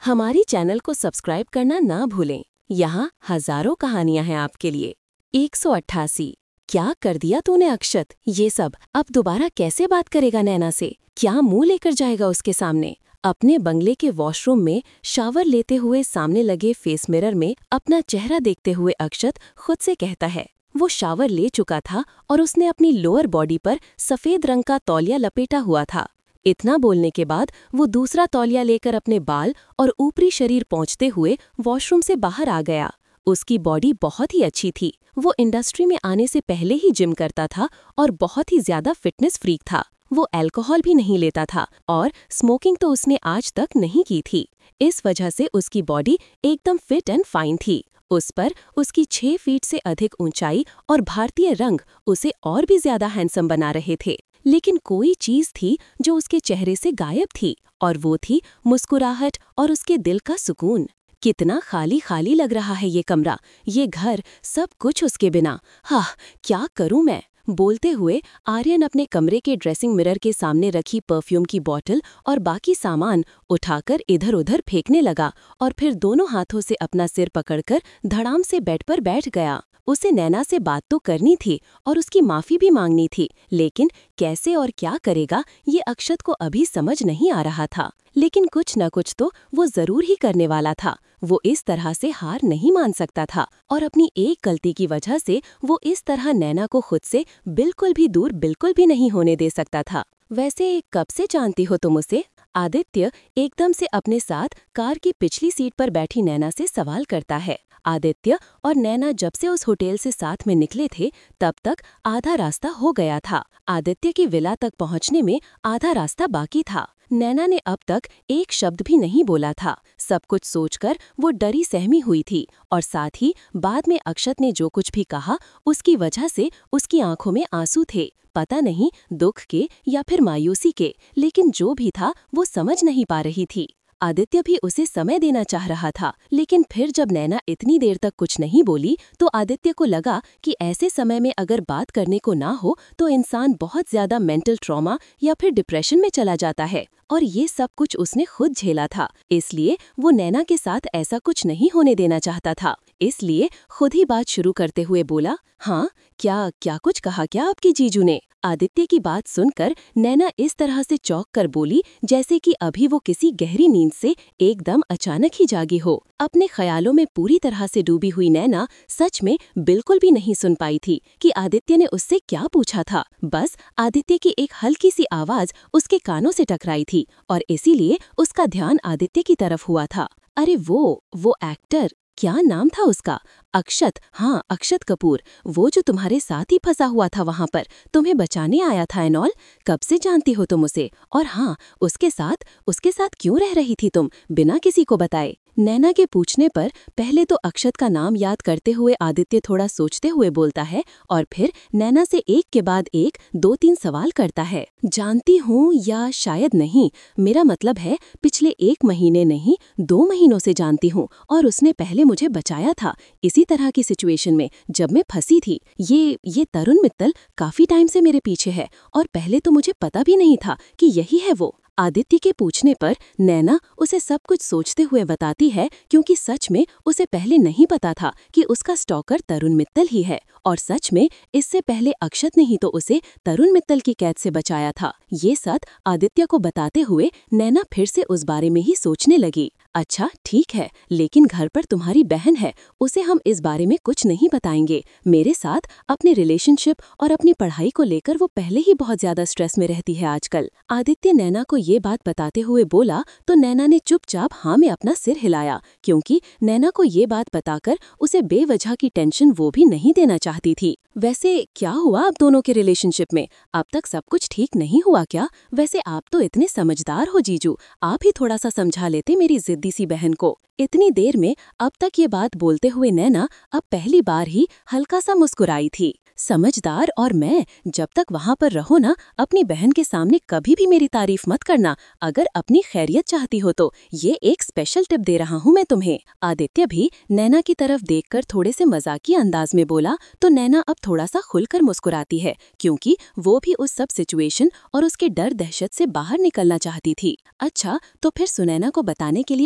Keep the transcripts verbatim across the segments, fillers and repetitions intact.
हमारी चैनल को सब्सक्राइब करना ना भूलें। यहाँ हजारों कहानियां हैं आपके लिए। एक सौ अट्ठासी। क्या कर दिया तूने अक्षत? ये सब अब दोबारा कैसे बात करेगा नैना से? क्या मुंह लेकर जाएगा उसके सामने? अपने बंगले के वॉशरूम में शावर लेते हुए सामने लगे फेस मिरर में अपना चेहरा देखते हुए अक्षत खुद से कहता है। वो शावर ले चुका था और उसने अपनी लोअर बॉडी पर सफेद रंग का तौलिया लपेटा हुआ था। इतना बोलने के बाद वो दूसरा तौलिया लेकर अपने बाल और ऊपरी शरीर पोंछते हुए वॉशरूम से बाहर आ गया। उसकी बॉडी बहुत ही अच्छी थी। वो इंडस्ट्री में आने से पहले ही जिम करता था और बहुत ही ज्यादा फिटनेस फ्रीक था। वो अल्कोहल भी नहीं लेता था और स्मोकिंग तो उसने आज तक नहीं की थी। इस वजह से उसकी बॉडी एकदम फिट एंड फाइन थी। उस पर उसकी छह फीट से अधिक ऊंचाई और भारतीय रंग उसे और भी ज्यादा हैंडसम बना रहे थे। लेकिन कोई चीज थी जो उसके चेहरे से गायब थी, और वो थी मुस्कुराहट और उसके दिल का सुकून। कितना खाली खाली लग रहा है ये कमरा, ये घर, सब कुछ उसके बिना। हाँ, क्या करूं मैं? बोलते हुए आर्यन अपने कमरे के ड्रेसिंग मिरर के सामने रखी परफ्यूम की बोतल और बाकी सामान उठाकर इधर उधर फेंकने लगा और फिर दोनों हाथों से अपना सिर पकड़कर धड़ाम से बेड पर बैठ गया। उसे नैना से बात तो करनी थी और उसकी माफी भी मांगनी थी, लेकिन कैसे और क्या करेगा ये अक्षत को अभी समझ नहीं आ रहा था। लेकिन कुछ न कुछ तो वो जरूर ही करने वाला था। वो इस तरह से हार नहीं मान सकता था और अपनी एक गलती की वजह से वो इस तरह नैना को खुद से बिल्कुल भी दूर बिल्कुल भी नहीं होने दे सकता था। वैसे कब से जानती हो तुम उसे? आदित्य एकदम से अपने साथ कार की पिछली सीट पर बैठी नैना से सवाल करता है। आदित्य और नैना जब से उस होटल से साथ में निकले थे तब तक आधा रास्ता हो गया था। आदित्य की विला तक पहुंचने में आधा रास्ता बाकी था। नैना ने अब तक एक शब्द भी नहीं बोला था। सब कुछ सोचकर वो डरी सहमी हुई थी और साथ ही बाद में अक्षत ने जो कुछ भी कहा उसकी वजह से उसकी आंखों में आंसू थे। पता नहीं दुख के या फिर मायूसी के, लेकिन जो भी था वो समझ नहीं पा रही थी। आदित्य भी उसे समय देना चाह रहा था, लेकिन फिर जब नैना इतनी देर तक कुछ नहीं बोली तो आदित्य को लगा कि ऐसे समय में अगर बात करने को ना हो तो इंसान बहुत ज्यादा मेंटल ट्रॉमा या फिर डिप्रेशन में चला जाता है, और ये सब कुछ उसने खुद झेला था। इसलिए वो नैना के साथ ऐसा कुछ नहीं होने देना चाहता था। इसलिए खुद ही बात शुरू करते हुए बोला, हाँ, क्या क्या कुछ कहा क्या आपकी जीजू ने? आदित्य की बात सुनकर नैना इस तरह से चौंक कर बोली जैसे कि अभी वो किसी गहरी नींद से एकदम अचानक ही जागी हो। अपने ख्यालों में पूरी तरह से डूबी हुई नैना सच में बिल्कुल भी नहीं सुन पाई थी कि आदित्य ने उससे क्या पूछा था। बस आदित्य की एक हल्की सी आवाज उसके कानों से टकराई थी और इसीलिए उसका ध्यान आदित्य की तरफ हुआ था। अरे वो वो एक्टर, क्या नाम था उसका? अक्षत। हाँ, अक्षत कपूर, वो जो तुम्हारे साथ ही फंसा हुआ था वहां पर, तुम्हें बचाने आया था एंड ऑल। कब से जानती हो तुम उसे? और हाँ, उसके साथ उसके साथ क्यों रह रही थी तुम बिना किसी को बताए? नैना के पूछने पर पहले तो अक्षत का नाम याद करते हुए आदित्य थोड़ा सोचते हुए बोलता है और फिर नैना से एक के बाद एक दो तीन सवाल करता है। जानती हूँ या शायद नहीं, मेरा मतलब है पिछले एक महीने नहीं दो महीनों से जानती हूँ, और उसने पहले मुझे बचाया था इसी तरह की सिचुएशन में जब मैं फंसी थी। ये ये तरुण मित्तल काफी टाइम से मेरे पीछे है और पहले तो मुझे पता भी नहीं था कि यही है वो। आदित्य के पूछने पर नैना उसे सब कुछ सोचते हुए बताती है, क्योंकि सच में उसे पहले नहीं पता था कि उसका स्टॉकर तरुण मित्तल ही है, और सच में इससे पहले अक्षत ने ही तो उसे तरुण मित्तल की कैद से बचाया था। ये सच आदित्य को बताते हुए नैना फिर से उस बारे में ही सोचने लगी। अच्छा ठीक है, लेकिन घर पर तुम्हारी बहन है, उसे हम इस बारे में कुछ नहीं बताएंगे। मेरे साथ अपने रिलेशनशिप और अपनी पढ़ाई को लेकर वो पहले ही बहुत ज्यादा स्ट्रेस में रहती है आजकल। आदित्य नैना को ये बात बताते हुए बोला तो नैना ने चुपचाप हाँ में अपना सिर हिलाया, क्योंकि नैना को ये बात बताकर उसे बेवजह की टेंशन वो भी नहीं देना चाहती थी। वैसे क्या हुआ आप दोनों के रिलेशनशिप में? अब तक सब कुछ ठीक नहीं हुआ क्या? वैसे आप तो इतने समझदार हो जीजू, आप ही थोड़ा सा समझा लेते मेरी जिद्दी सी बहन को। इतनी देर में अब तक ये बात बोलते हुए नैना अब पहली बार ही हल्का सा मुस्कुराई थी। समझदार और मैं, जब तक वहाँ पर रहो ना, अपनी बहन के सामने कभी भी मेरी तारीफ मत करना। अगर अपनी खैरियत चाहती हो तो ये एक स्पेशल टिप दे रहा हूँ मैं तुम्हें। आदित्य भी नैना की तरफ देखकर थोड़े से मजाकिया अंदाज में बोला तो नैना अब थोड़ा सा खुलकर मुस्कुराती है, क्योंकि वो भी उस सब सिचुएशन और उसके डर दहशत से बाहर निकलना चाहती थी। अच्छा, तो फिर सुनैना को बताने के लिए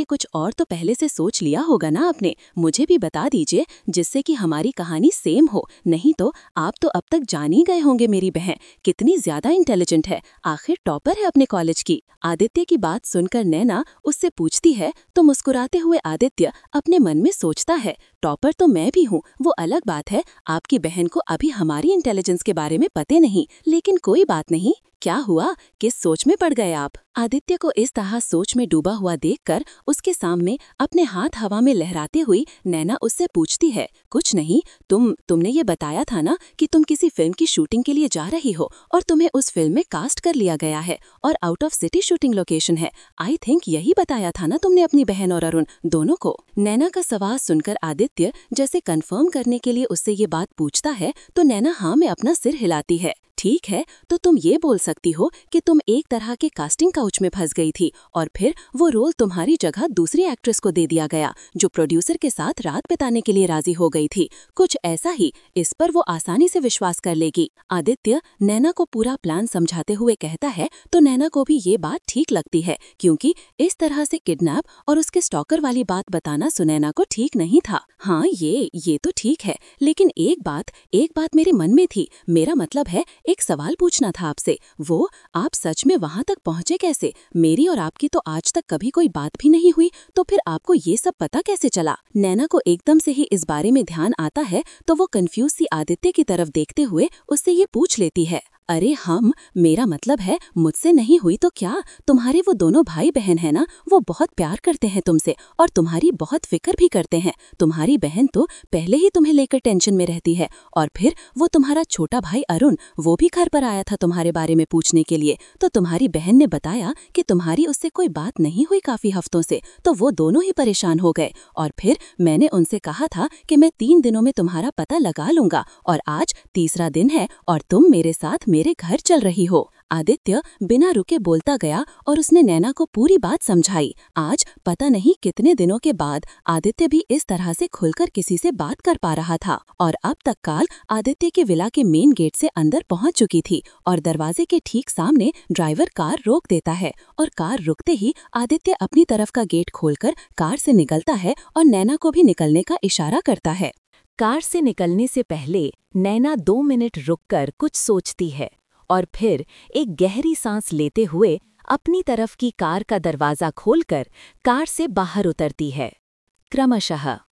कुछ और तो पहले से सोच लिया होगा ना आपने, मुझे भी बता दीजिए जिससे कि हमारी कहानी सेम हो। नहीं तो आप तो अब तक जान ही गए होंगे मेरी बहन कितनी ज्यादा इंटेलिजेंट है, आखिर टॉपर है अपने कॉलेज की। आदित्य की बात सुनकर नैना उससे पूछती है तो मुस्कुराते हुए आदित्य अपने मन में सोचता है, टॉपर तो मैं भी हूँ, वो अलग बात है आपकी बहन को अभी हमारी इंटेलिजेंस के बारे में पते नहीं। लेकिन कोई बात नहीं, क्या हुआ, किस सोच में पड़ गए आप? आदित्य को इस तरह सोच में डूबा हुआ देखकर उसके सामने अपने हाथ हवा में लहराते हुई नैना उससे पूछती है, कुछ नहीं, तुम तुमने ये बताया था ना कि तुम किसी फिल्म की शूटिंग के लिए जा रही हो और तुम्हें उस फिल्म में कास्ट कर लिया गया है और out of city shooting location है। आई थिंक यही बताया था ना तुमने अपनी बहन और अरुण दोनों को। नैना का सवाल सुनकर आदित्य जैसे कंफर्म करने के लिए उससे ये बात पूछता है तो नैना हाँ में अपना सिर हिलाती है। ठीक है, तो तुम ये बोल सकती हो कि तुम एक तरह के कास्टिंग काउच में फंस गई थी और फिर वो रोल तुम्हारी जगह दूसरी एक्ट्रेस को दे दिया गया जो प्रोड्यूसर के साथ रात बिताने के लिए राजी हो गई थी, कुछ ऐसा ही। इस पर वो आसानी से विश्वास कर लेगी। आदित्य नैना को पूरा प्लान समझाते हुए कहता है तो नैना को भी ये बात ठीक लगती है, क्योंकि इस तरह से किडनैप और उसके स्टॉकर वाली बात बताना सुनैना को ठीक नहीं था। हाँ, ये ये तो ठीक है, लेकिन एक बात एक बात मेरे मन में थी। मेरा मतलब है एक सवाल पूछना था आपसे, वो आप सच में वहां तक पहुंचे कैसे? मेरी और आपकी तो आज तक कभी कोई बात भी नहीं हुई, तो फिर आपको ये सब पता कैसे चला? नैना को एकदम से ही इस बारे में ध्यान आता है तो वो कंफ्यूज सी आदित्य की तरफ देखते हुए उससे ये पूछ लेती है, अरे हम मेरा मतलब है मुझसे नहीं हुई तो क्या? तुम्हारे वो दोनों भाई बहन है ना, वो बहुत प्यार करते हैं तुमसे और तुम्हारी बहुत फिक्र भी करते हैं। तुम्हारी बहन तो पहले ही तुम्हें लेकर टेंशन में रहती है और फिर वो तुम्हारा छोटा भाई अरुण वो भी घर पर आया था तुम्हारे बारे में पूछने के लिए, तो तुम्हारी बहन ने बताया कि तुम्हारी उससे कोई बात नहीं हुई काफी हफ्तों से, तो वो दोनों ही परेशान हो गए और फिर मैंने उनसे कहा था कि मैं तीन दिनों में तुम्हारा पता लगा लूंगा और आज तीसरा दिन है और तुम मेरे साथ मेरे घर चल रही हो। आदित्य बिना रुके बोलता गया और उसने नैना को पूरी बात समझाई। आज पता नहीं कितने दिनों के बाद आदित्य भी इस तरह से खुलकर किसी से बात कर पा रहा था और अब तक काल आदित्य के विला के मेन गेट से अंदर पहुंच चुकी थी और दरवाजे के ठीक सामने ड्राइवर कार रोक देता है और कार रुकते ही आदित्य अपनी तरफ का गेट खोलकर कार से निकलता है और नैना को भी निकलने का इशारा करता है। कार से निकलने से पहले नैना दो मिनट रुककर कुछ सोचती है और फिर एक गहरी सांस लेते हुए अपनी तरफ की कार का दरवाजा खोलकर कार से बाहर उतरती है। क्रमशः